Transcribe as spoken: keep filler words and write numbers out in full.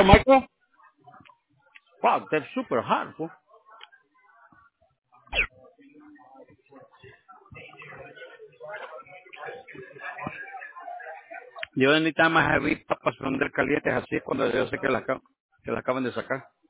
Hello, Michael. Wow, that's super hot. Fool. Yo necesitaba más heavy papas son del calientes así es cuando yo sé que la, acab- que la acaban de sacar.